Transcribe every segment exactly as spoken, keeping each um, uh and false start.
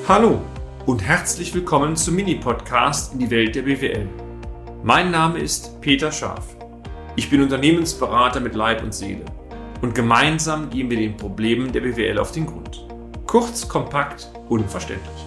Hallo und herzlich willkommen zum Mini-Podcast in die Welt der B W L. Mein Name ist Peter Scharf. Ich bin Unternehmensberater mit Leib und Seele und gemeinsam gehen wir den Problemen der B W L auf den Grund. Kurz, kompakt, unverständlich.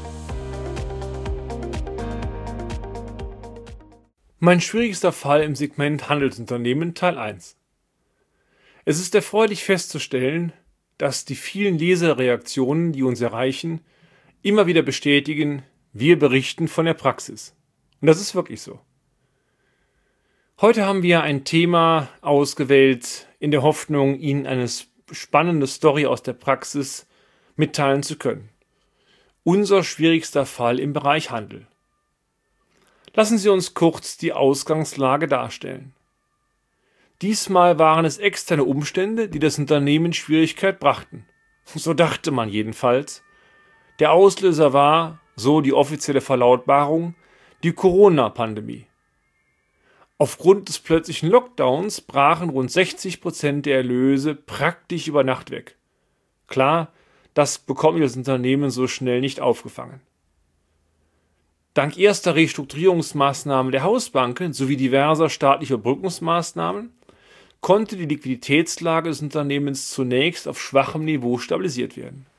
Mein schwierigster Fall im Segment Handelsunternehmen Teil eins. Es ist erfreulich festzustellen, dass die vielen Leserreaktionen, die uns erreichen, immer wieder bestätigen, wir berichten von der Praxis. Und das ist wirklich so. Heute haben wir ein Thema ausgewählt, in der Hoffnung, Ihnen eine spannende Story aus der Praxis mitteilen zu können. Unser schwierigster Fall im Bereich Handel. Lassen Sie uns kurz die Ausgangslage darstellen. Diesmal waren es externe Umstände, die das Unternehmen in Schwierigkeit brachten. So dachte man jedenfalls. Der Auslöser war, so die offizielle Verlautbarung, die Corona-Pandemie. Aufgrund des plötzlichen Lockdowns brachen rund sechzig Prozent der Erlöse praktisch über Nacht weg. Klar, das bekommt das Unternehmen so schnell nicht aufgefangen. Dank erster Restrukturierungsmaßnahmen der Hausbanken sowie diverser staatlicher Überbrückungsmaßnahmen konnte die Liquiditätslage des Unternehmens zunächst auf schwachem Niveau stabilisiert werden.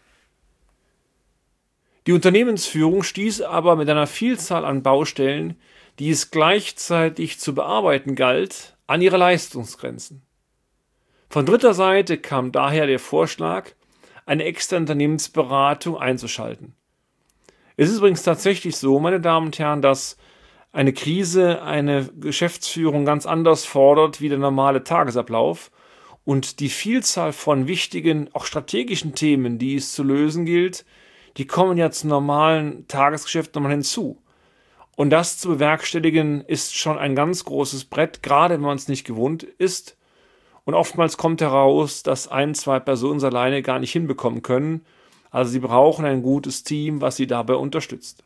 Die Unternehmensführung stieß aber mit einer Vielzahl an Baustellen, die es gleichzeitig zu bearbeiten galt, an ihre Leistungsgrenzen. Von dritter Seite kam daher der Vorschlag, eine externe Unternehmensberatung einzuschalten. Es ist übrigens tatsächlich so, meine Damen und Herren, dass eine Krise eine Geschäftsführung ganz anders fordert wie der normale Tagesablauf und die Vielzahl von wichtigen, auch strategischen Themen, die es zu lösen gilt, die kommen ja zum normalen Tagesgeschäft nochmal hinzu. Und das zu bewerkstelligen ist schon ein ganz großes Brett, gerade wenn man es nicht gewohnt ist. Und oftmals kommt heraus, dass ein, zwei Personen es alleine gar nicht hinbekommen können. Also sie brauchen ein gutes Team, was sie dabei unterstützt.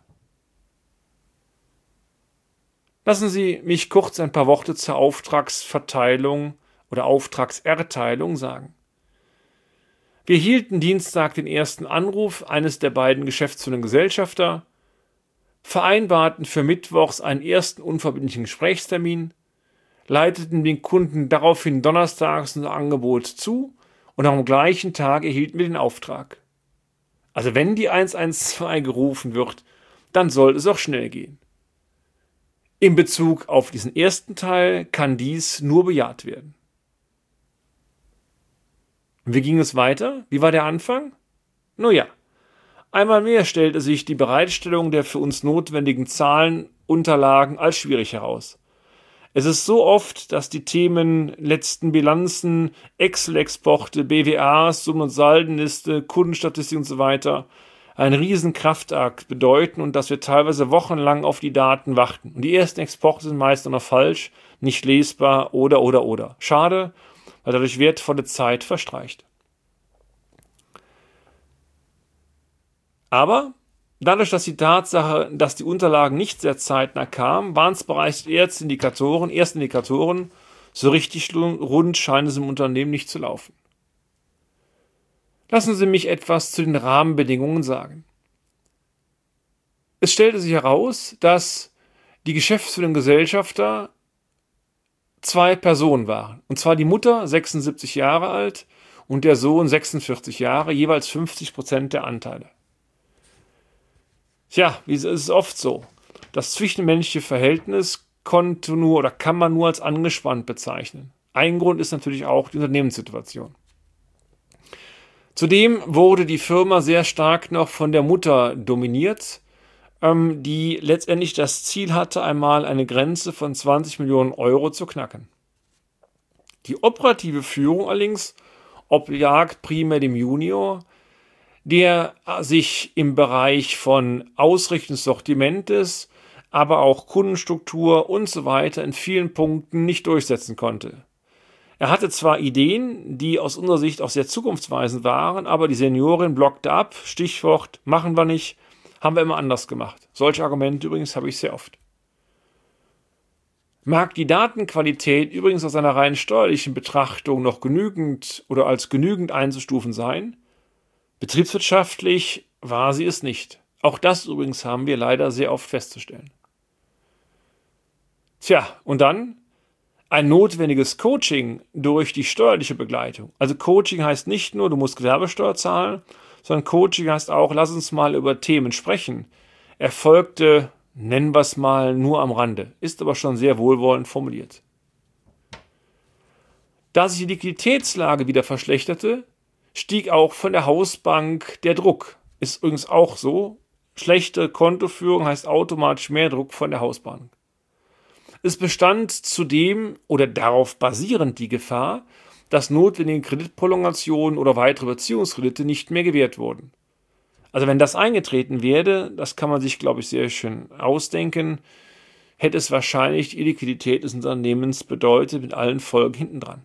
Lassen Sie mich kurz ein paar Worte zur Auftragsverteilung oder Auftragserteilung sagen. Wir hielten Dienstag den ersten Anruf eines der beiden geschäftsführenden Gesellschafter, vereinbarten für Mittwochs einen ersten unverbindlichen Gesprächstermin, leiteten den Kunden daraufhin donnerstags unser Angebot zu und am gleichen Tag erhielten wir den Auftrag. Also wenn die eins eins zwei gerufen wird, dann soll es auch schnell gehen. In Bezug auf diesen ersten Teil kann dies nur bejaht werden. Und wie ging es weiter? Wie war der Anfang? Nun ja, einmal mehr stellte sich die Bereitstellung der für uns notwendigen Zahlenunterlagen als schwierig heraus. Es ist so oft, dass die Themen letzten Bilanzen, Excel-Exporte, B W As, Summen- und Saldenliste, Kundenstatistik und so weiter einen riesen Kraftakt bedeuten und dass wir teilweise wochenlang auf die Daten warten. Und die ersten Exporte sind meist noch falsch, nicht lesbar oder, oder, oder. Schade, weil dadurch wertvolle Zeit verstreicht. Aber dadurch, dass die Tatsache, dass die Unterlagen nicht sehr zeitnah kamen, waren es bereits erste Indikatoren, erste Indikatoren, so richtig rund scheint es im Unternehmen nicht zu laufen. Lassen Sie mich etwas zu den Rahmenbedingungen sagen. Es stellte sich heraus, dass die geschäftsführenden Gesellschafter zwei Personen waren. Und zwar die Mutter, sechsundsiebzig Jahre alt, und der Sohn, sechsundvierzig Jahre, jeweils fünfzig Prozent der Anteile. Tja, wie ist es oft so? Das zwischenmenschliche Verhältnis konnte nur oder kann man nur als angespannt bezeichnen. Ein Grund ist natürlich auch die Unternehmenssituation. Zudem wurde die Firma sehr stark noch von der Mutter dominiert, die letztendlich das Ziel hatte, einmal eine Grenze von zwanzig Millionen Euro zu knacken. Die operative Führung allerdings oblag primär dem Junior, der sich im Bereich von Ausrichtung des Sortimentes, aber auch Kundenstruktur und so weiter in vielen Punkten nicht durchsetzen konnte. Er hatte zwar Ideen, die aus unserer Sicht auch sehr zukunftsweisend waren, aber die Seniorin blockte ab, Stichwort, machen wir nicht, haben wir immer anders gemacht. Solche Argumente übrigens habe ich sehr oft. Mag die Datenqualität übrigens aus einer rein steuerlichen Betrachtung noch genügend oder als genügend einzustufen sein, betriebswirtschaftlich war sie es nicht. Auch das übrigens haben wir leider sehr oft festzustellen. Tja, und dann ein notwendiges Coaching durch die steuerliche Begleitung. Also Coaching heißt nicht nur, du musst Gewerbesteuer zahlen, sondern Coaching heißt auch, lass uns mal über Themen sprechen. Erfolgte, nennen wir es mal, nur am Rande, ist aber schon sehr wohlwollend formuliert. Da sich die Liquiditätslage wieder verschlechterte, stieg auch von der Hausbank der Druck. Ist übrigens auch so. Schlechte Kontoführung heißt automatisch mehr Druck von der Hausbank. Es bestand zudem oder darauf basierend die Gefahr, dass notwendige Kreditprolongationen oder weitere Beziehungskredite nicht mehr gewährt wurden. Also wenn das eingetreten wäre, das kann man sich, glaube ich, sehr schön ausdenken, hätte es wahrscheinlich die Liquidität des Unternehmens bedeutet, mit allen Folgen hintendran.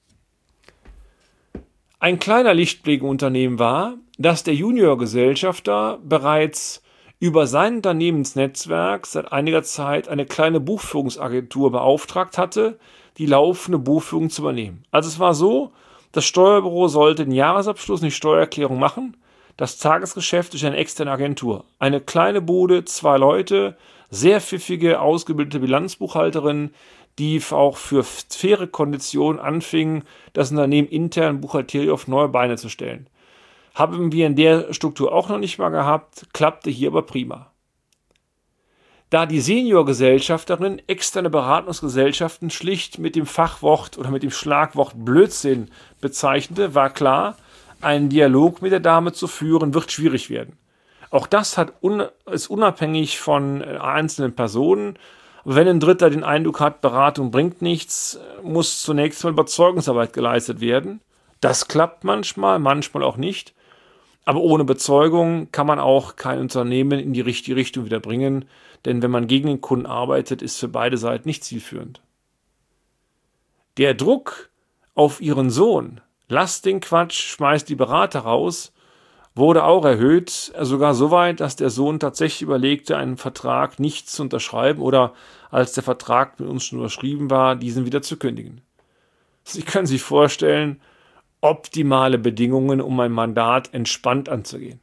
Ein kleiner Lichtblick im Unternehmen war, dass der Juniorgesellschafter bereits über sein Unternehmensnetzwerk seit einiger Zeit eine kleine Buchführungsagentur beauftragt hatte, die laufende Buchführung zu übernehmen. Also es war so, das Steuerbüro sollte den Jahresabschluss und die Steuererklärung machen, das Tagesgeschäft durch eine externe Agentur. Eine kleine Bude, zwei Leute, sehr pfiffige, ausgebildete Bilanzbuchhalterin, die auch für faire Konditionen anfingen, das Unternehmen intern buchhalterisch auf neue Beine zu stellen. Haben wir in der Struktur auch noch nicht mal gehabt, klappte hier aber prima. Da die Seniorgesellschafterin externe Beratungsgesellschaften schlicht mit dem Fachwort oder mit dem Schlagwort Blödsinn bezeichnete, war klar, einen Dialog mit der Dame zu führen, wird schwierig werden. Auch das hat un- ist unabhängig von einzelnen Personen. Wenn ein Dritter den Eindruck hat, Beratung bringt nichts, muss zunächst mal Überzeugungsarbeit geleistet werden. Das klappt manchmal, manchmal auch nicht. Aber ohne Bezeugung kann man auch kein Unternehmen in die richtige Richtung wieder bringen, denn wenn man gegen den Kunden arbeitet, ist für beide Seiten nicht zielführend. Der Druck auf ihren Sohn, lasst den Quatsch, schmeißt die Berater raus, wurde auch erhöht, sogar so weit, dass der Sohn tatsächlich überlegte, einen Vertrag nicht zu unterschreiben oder als der Vertrag mit uns schon unterschrieben war, diesen wieder zu kündigen. Sie können sich vorstellen, optimale Bedingungen, um ein Mandat entspannt anzugehen.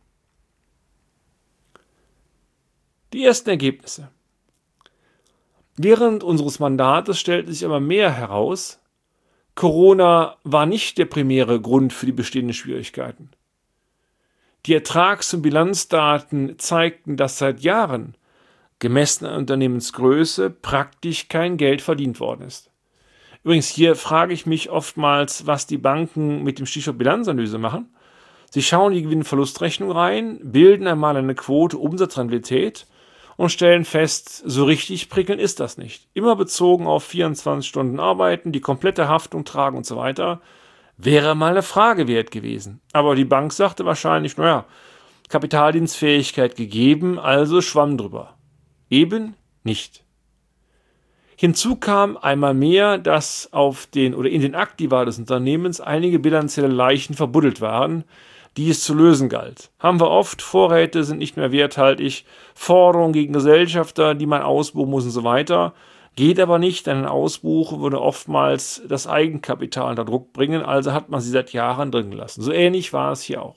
Die ersten Ergebnisse. Während unseres Mandates stellte sich aber mehr heraus, Corona war nicht der primäre Grund für die bestehenden Schwierigkeiten. Die Ertrags- und Bilanzdaten zeigten, dass seit Jahren, gemessen an Unternehmensgröße, praktisch kein Geld verdient worden ist. Übrigens, hier frage ich mich oftmals, was die Banken mit dem Stichwort Bilanzanalyse machen. Sie schauen die Gewinn-Verlustrechnung rein, bilden einmal eine Quote Umsatzrentabilität und stellen fest, so richtig prickelnd ist das nicht. Immer bezogen auf vierundzwanzig Stunden arbeiten, die komplette Haftung tragen und so weiter. Wäre mal eine Frage wert gewesen. Aber die Bank sagte wahrscheinlich, naja, Kapitaldienstfähigkeit gegeben, also schwamm drüber. Eben nicht. Hinzu kam einmal mehr, dass auf den oder in den Aktiva des Unternehmens einige bilanzielle Leichen verbuddelt waren, die es zu lösen galt. Haben wir oft, Vorräte sind nicht mehr werthaltig, Forderungen gegen Gesellschafter, die man ausbuchen muss und so weiter. Geht aber nicht, denn ein Ausbuch würde oftmals das Eigenkapital unter Druck bringen, also hat man sie seit Jahren drin gelassen. So ähnlich war es hier auch.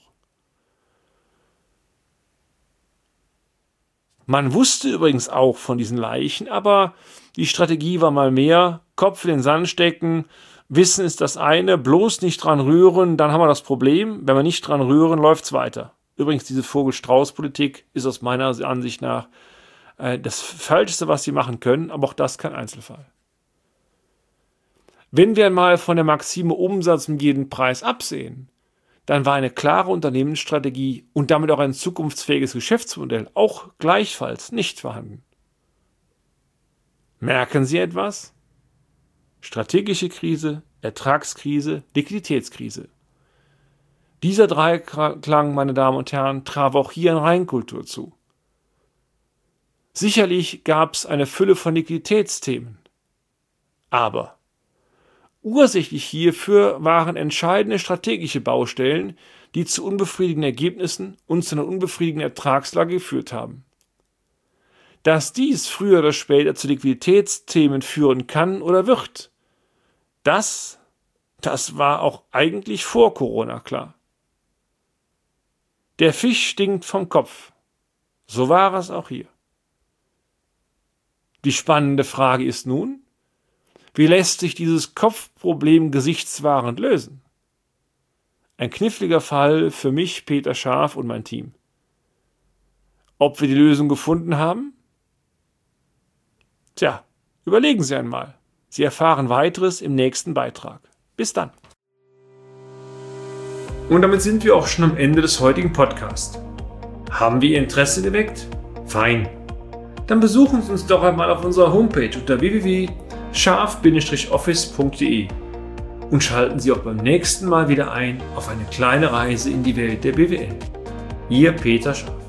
Man wusste übrigens auch von diesen Leichen, aber die Strategie war mal mehr, Kopf in den Sand stecken, Wissen ist das eine, bloß nicht dran rühren, dann haben wir das Problem. Wenn wir nicht dran rühren, läuft es weiter. Übrigens, diese Vogel-Strauß-Politik ist aus meiner Ansicht nach äh, das Falscheste, was sie machen können, aber auch das kein Einzelfall. Wenn wir mal von der Maxime Umsatz um jeden Preis absehen, dann war eine klare Unternehmensstrategie und damit auch ein zukunftsfähiges Geschäftsmodell auch gleichfalls nicht vorhanden. Merken Sie etwas? Strategische Krise, Ertragskrise, Liquiditätskrise. Dieser Dreiklang, meine Damen und Herren, traf auch hier in Rheinkultur zu. Sicherlich gab es eine Fülle von Liquiditätsthemen. Aber ursächlich hierfür waren entscheidende strategische Baustellen, die zu unbefriedigenden Ergebnissen und zu einer unbefriedigenden Ertragslage geführt haben. Dass dies früher oder später zu Liquiditätsthemen führen kann oder wird, das, das war auch eigentlich vor Corona klar. Der Fisch stinkt vom Kopf. So war es auch hier. Die spannende Frage ist nun, wie lässt sich dieses Kopfproblem gesichtswahrend lösen? Ein kniffliger Fall für mich, Peter Scharf und mein Team. Ob wir die Lösung gefunden haben? Tja, überlegen Sie einmal. Sie erfahren Weiteres im nächsten Beitrag. Bis dann. Und damit sind wir auch schon am Ende des heutigen Podcasts. Haben wir Ihr Interesse geweckt? Fein. Dann besuchen Sie uns doch einmal auf unserer Homepage unter w w w punkt scharf Bindestrich office punkt de und schalten Sie auch beim nächsten Mal wieder ein auf eine kleine Reise in die Welt der B W L. Ihr Peter Scharf.